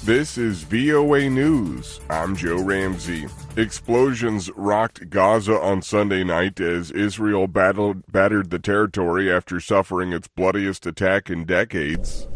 This is VOA News. I'm Joe Ramsey. Explosions rocked Gaza on Sunday night as Israel battered the territory after suffering its bloodiest attack in decades.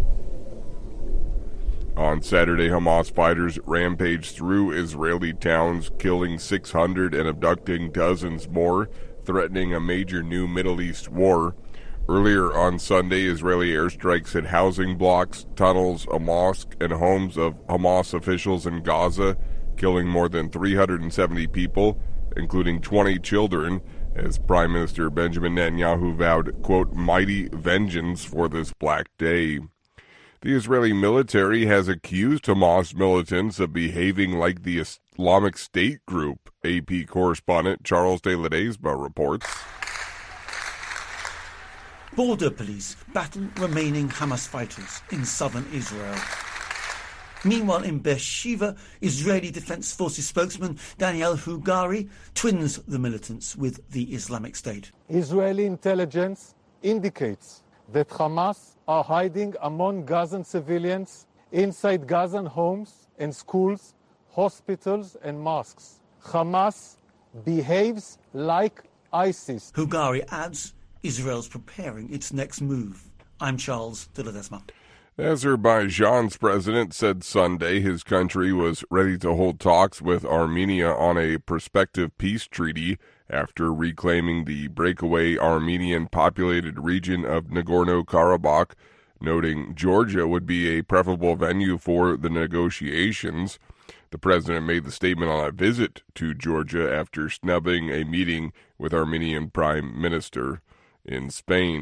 On Saturday, Hamas fighters rampaged through Israeli towns, killing 600 and abducting dozens more, threatening a major new Middle East war. Earlier on Sunday, Israeli airstrikes hit housing blocks, tunnels, a mosque, and homes of Hamas officials in Gaza, killing more than 370 people, including 20 children, as Prime Minister Benjamin Netanyahu vowed, quote, mighty vengeance for this Black Day. The Israeli military has accused Hamas militants of behaving like the Islamic State group, AP correspondent Charles de Ledesma reports. Border police battle remaining Hamas fighters in southern Israel. Meanwhile, in Beersheba, Israeli Defense Forces spokesman Daniel Hagari twins the militants with the Islamic State. Israeli intelligence indicates that Hamas are hiding among Gazan civilians inside Gazan homes and schools, hospitals and mosques. Hamas behaves like ISIS. Hagari adds Israel's preparing its next move. I'm Charles de Ledesma. Azerbaijan's president said Sunday his country was ready to hold talks with Armenia on a prospective peace treaty after reclaiming the breakaway Armenian-populated region of Nagorno-Karabakh, noting Georgia would be a preferable venue for the negotiations. The president made the statement on a visit to Georgia after snubbing a meeting with Armenian Prime Minister in Spain.